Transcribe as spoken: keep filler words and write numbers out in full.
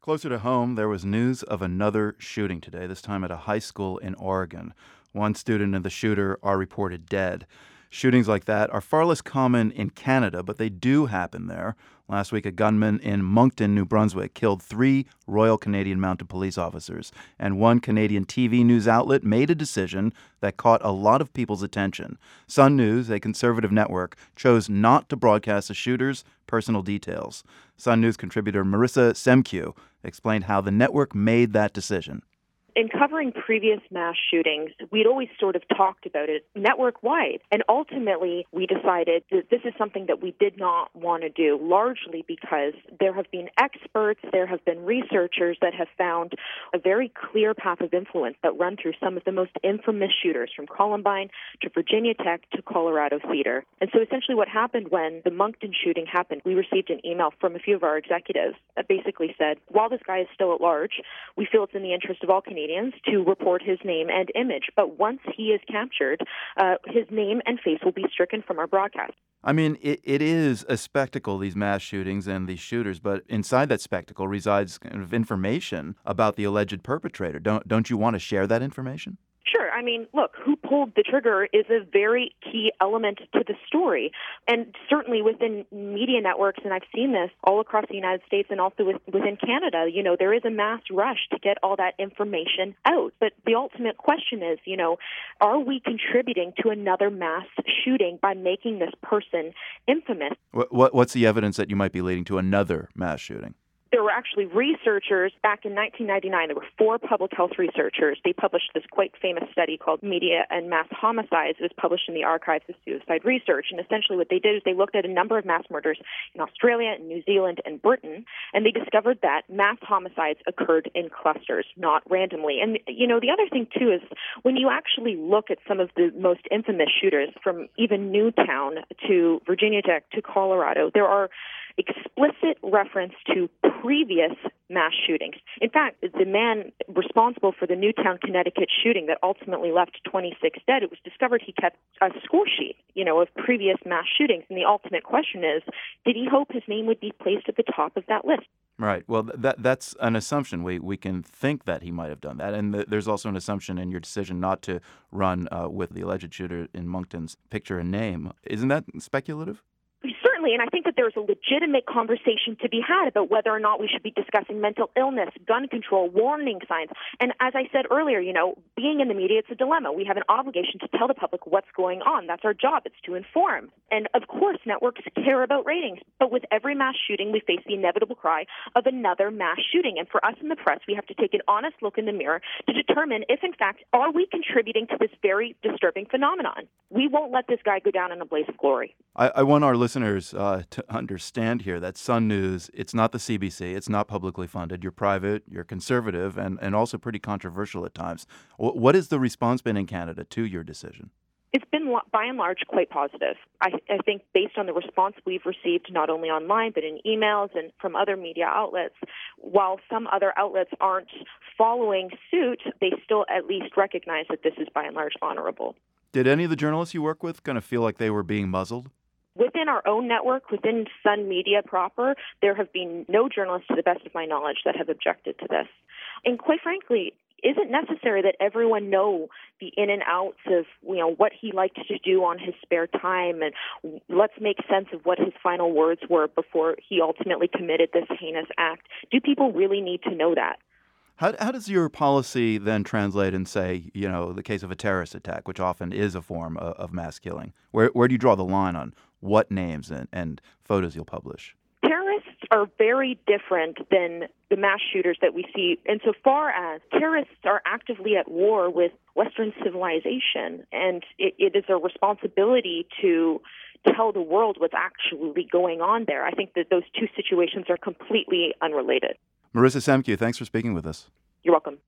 Closer to home, there was news of another shooting today, this time at a high school in Oregon. One student and the shooter are reported dead. Shootings like that are far less common in Canada, but they do happen there. Last week, a gunman in Moncton, New Brunswick, killed three Royal Canadian Mounted Police officers. And one Canadian T V news outlet made a decision that caught a lot of people's attention. Sun News, a conservative network, chose not to broadcast the shooter's personal details. Sun News contributor Marissa Semkiw explained how the network made that decision. In covering previous mass shootings, we'd always sort of talked about it network-wide. And ultimately, we decided that this is something that we did not want to do, largely because there have been experts, there have been researchers that have found a very clear path of influence that run through some of the most infamous shooters, from Columbine to Virginia Tech to Colorado Theater. And so essentially what happened when the Moncton shooting happened, we received an email from a few of our executives that basically said, while this guy is still at large, we feel it's in the interest of all Canadians to report his name and image. But once he is captured, uh, his name and face will be stricken from our broadcast. I mean, it, it is a spectacle, these mass shootings and these shooters, but inside that spectacle resides kind of information about the alleged perpetrator. Don't, don't you want to share that information? Sure. I mean, look, who pulled the trigger is a very key element to the story. And certainly within media networks, and I've seen this all across the United States and also with, within Canada, you know, there is a mass rush to get all that information out. But the ultimate question is, you know, are we contributing to another mass shooting by making this person infamous? What, what, what's the evidence that you might be leading to another mass shooting? There were actually researchers back in nineteen ninety-nine. There were four public health researchers. They published this quite famous study called Media and Mass Homicides. It was published in the Archives of Suicide Research. And essentially what they did is they looked at a number of mass murders in Australia, New Zealand, and Britain, and they discovered that mass homicides occurred in clusters, not randomly. And, you know, the other thing, too, is when you actually look at some of the most infamous shooters, from even Newtown to Virginia Tech to Colorado, there are explicit reference to previous mass shootings. In fact, the man responsible for the Newtown, Connecticut shooting that ultimately left twenty-six dead, it was discovered he kept a score sheet, you know, of previous mass shootings. And the ultimate question is, did he hope his name would be placed at the top of that list? Right. Well, that that's an assumption. We we can think that he might have done that. And th- there's also an assumption in your decision not to run uh, with the alleged shooter in Moncton's picture and name. Isn't that speculative? Certainly, and I think that there's a legitimate conversation to be had about whether or not we should be discussing mental illness, gun control, warning signs. And as I said earlier, you know, being in the media, it's a dilemma. We have an obligation to tell the public what's going on. That's our job. It's to inform. And of course, networks care about ratings. But with every mass shooting, we face the inevitable cry of another mass shooting. And for us in the press, we have to take an honest look in the mirror to determine if, in fact, are we contributing to this very disturbing phenomenon. We won't let this guy go down in a blaze of glory. I, I want our listeners uh, to understand here that Sun News, it's not the C B C, it's not publicly funded. You're private, you're conservative, and, and also pretty controversial at times. W- what has the response been in Canada to your decision? It's been, by and large, quite positive. I, I think based on the response we've received, not only online, but in emails and from other media outlets, while some other outlets aren't following suit, they still at least recognize that this is, by and large, honorable. Did any of the journalists you work with kind of feel like they were being muzzled? Within our own network, within Sun Media proper, there have been no journalists, to the best of my knowledge, that have objected to this. And quite frankly, is it necessary that everyone know the in and outs of, you know, what he liked to do on his spare time, and let's make sense of what his final words were before he ultimately committed this heinous act? Do people really need to know that? How, how does your policy then translate in, say, you know, the case of a terrorist attack, which often is a form of, of mass killing? Where where do you draw the line on what names and, and photos you'll publish? Terrorists are very different than the mass shooters that we see insofar as terrorists are actively at war with Western civilization, and it, it is a responsibility to tell the world what's actually going on there. I think that those two situations are completely unrelated. Marissa Semkiw, thanks for speaking with us. You're welcome.